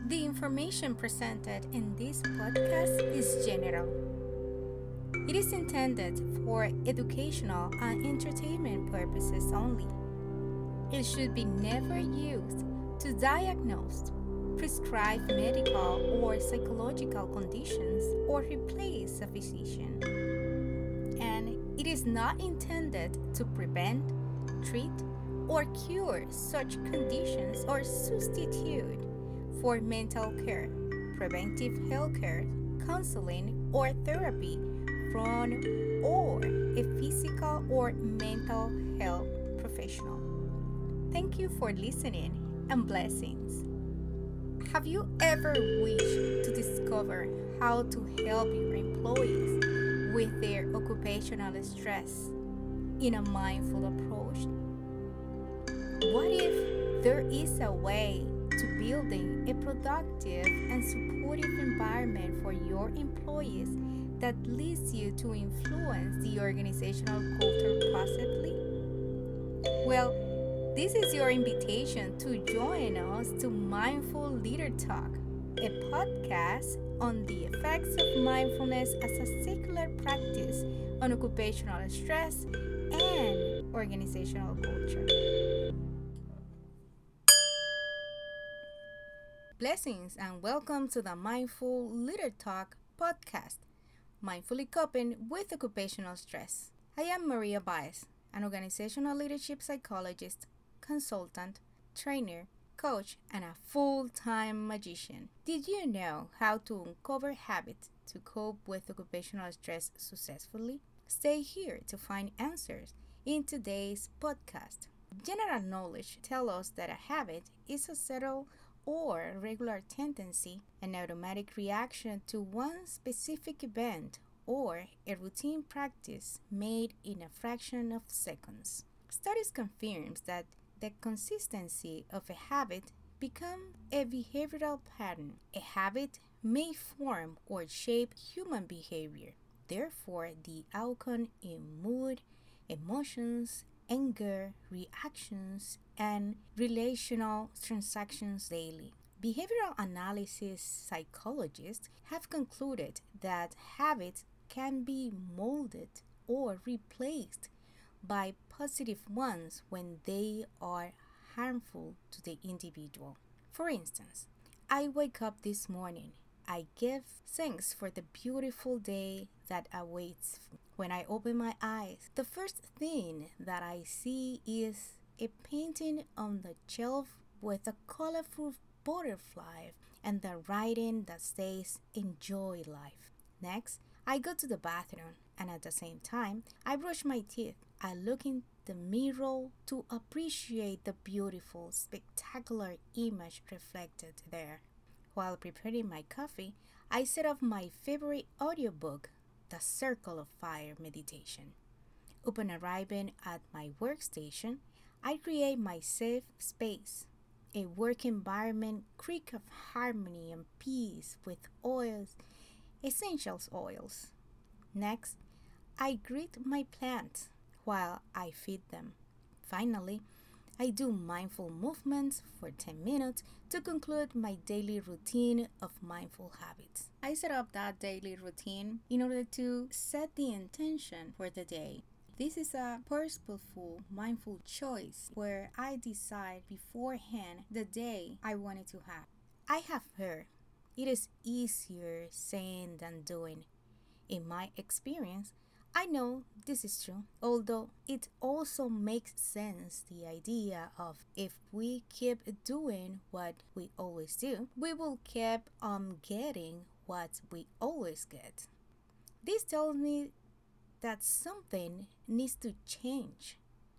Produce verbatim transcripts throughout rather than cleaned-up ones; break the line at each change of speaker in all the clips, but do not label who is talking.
The information presented in this podcast is general. It is intended for educational and entertainment purposes only. It should be never used to diagnose, prescribe medical or psychological conditions, or replace a physician. And it is not intended to prevent, treat, or cure such conditions or substitute for mental care, preventive health care, counseling, or therapy from or a physical or mental health professional. Thank you for listening and blessings. Have you ever wished to discover how to help your employees with their occupational stress in a mindful approach? What if there is a way to building a productive and supportive environment for your employees that leads you to influence the organizational culture positively? Well, this is your invitation to join us to Mindful Leader Talk, a podcast on the effects of mindfulness as a secular practice on occupational stress and organizational culture. Blessings and welcome to the Mindful Leader Talk podcast, Mindfully Coping with Occupational Stress. I am Maria Baez, an organizational leadership psychologist, consultant, trainer, coach, and a full-time magician. Did you know how to uncover habits to cope with occupational stress successfully? Stay here to find answers in today's podcast. General knowledge tells us that a habit is a settled or regular tendency, an automatic reaction to one specific event, or a routine practice made in a fraction of seconds. Studies confirm that the consistency of a habit becomes a behavioral pattern. A habit may form or shape human behavior. Therefore, the outcome in mood, emotions, anger, reactions, and relational transactions daily. Behavioral analysis psychologists have concluded that habits can be molded or replaced by positive ones when they are harmful to the individual. For instance, I wake up this morning. I give thanks for the beautiful day that awaits me. When I open my eyes, the first thing that I see is a painting on the shelf with a colorful butterfly and the writing that says, "Enjoy life." Next, I go to the bathroom and at the same time, I brush my teeth. I look in the mirror to appreciate the beautiful, spectacular image reflected there. While preparing my coffee, I set up my favorite audiobook, The Circle of Fire Meditation. Upon arriving at my workstation, I create my safe space, a work environment creak of harmony and peace with oils, essential oils. Next, I greet my plants while I feed them. Finally, I do mindful movements for ten minutes to conclude my daily routine of mindful habits. I set up that daily routine in order to set the intention for the day. This is a purposeful, mindful choice where I decide beforehand the day I wanted to have. I have heard it is easier saying than doing. In my experience, I know this is true, although it also makes sense the idea of if we keep doing what we always do, we will keep on getting what we always get. This tells me that something needs to change,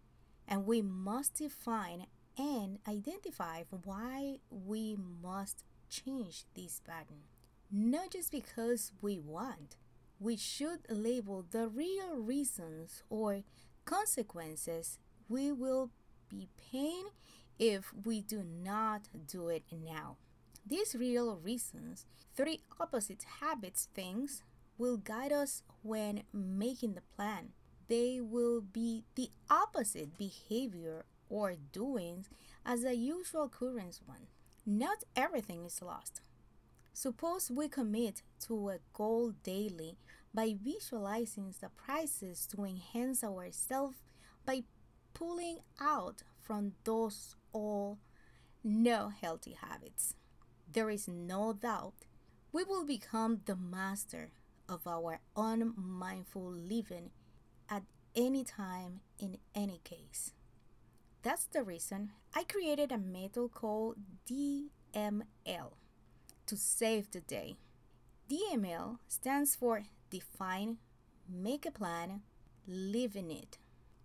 and we must define and identify why we must change this pattern. Not just because we want. We should label the real reasons or consequences we will be paying if we do not do it now. These real reasons, three opposite habits things, will guide us when making the plan. They will be the opposite behavior or doings as the usual occurrence one. Not everything is lost. Suppose we commit to a goal daily by visualizing the prices to enhance ourselves by pulling out from those all no healthy habits. There is no doubt we will become the master of our own mindful living at any time in any case. That's the reason I created a method called D M L to save the day. D M L stands for Define, Make a Plan, Live in It.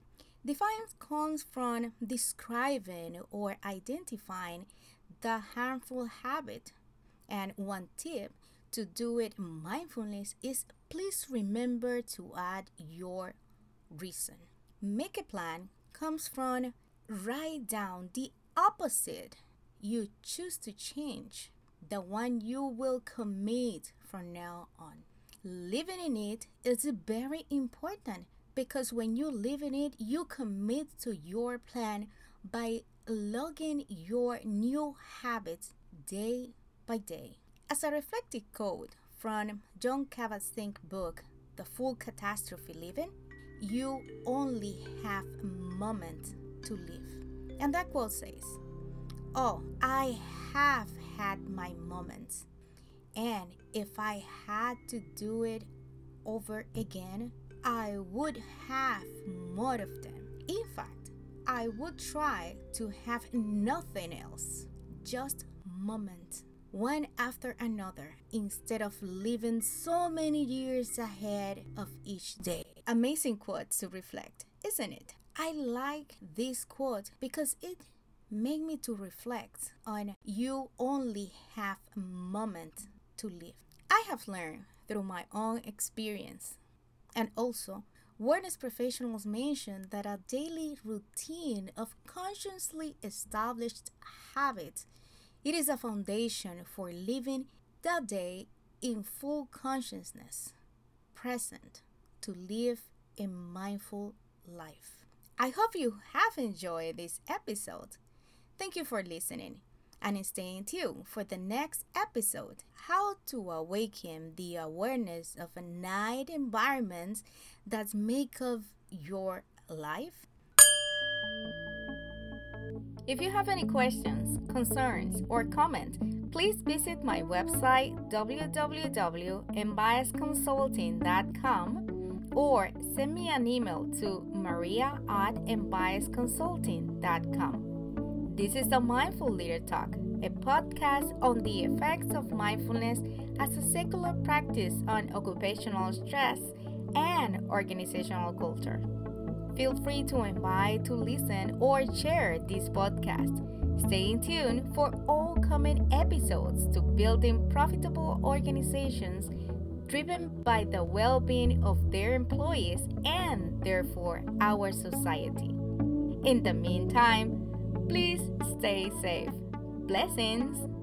Define comes from describing or identifying the harmful habit. And one tip to do it mindfulness is please remember to add your reason. Make a plan comes from write down the opposite you choose to change, the one you will commit from now on. Living in it is very important because when you live in it, you commit to your plan by logging your new habits day by day. As a reflective quote from Jon Kabat-Zinn's book, The Full Catastrophe Living, you only have a moment to live. And that quote says, oh, I have had my moments. And if I had to do it over again, I would have more of them. In fact, I would try to have nothing else, just moments, one after another, instead of living so many years ahead of each day. Amazing quote to reflect, isn't it? I like this quote because it made me to reflect on you only have a moment to live. I have learned through my own experience, and also wellness professionals mention that a daily routine of consciously established habits, it is a foundation for living the day in full consciousness, present, to live a mindful life. I hope you have enjoyed this episode. Thank you for listening and staying tuned for the next episode, how to awaken the awareness of a night environment that make of your life. If you have any questions, concerns, or comments, please visit my website w w w dot mbias consulting dot com or send me an email to maria at mbias consulting dot com. This is the Mindful Leader Talk, a podcast on the effects of mindfulness as a secular practice on occupational stress and organizational culture. Feel free to invite, to listen, or share this podcast. Stay in tune for all coming episodes to building profitable organizations driven by the well-being of their employees and therefore our society. In the meantime, please stay safe. Blessings.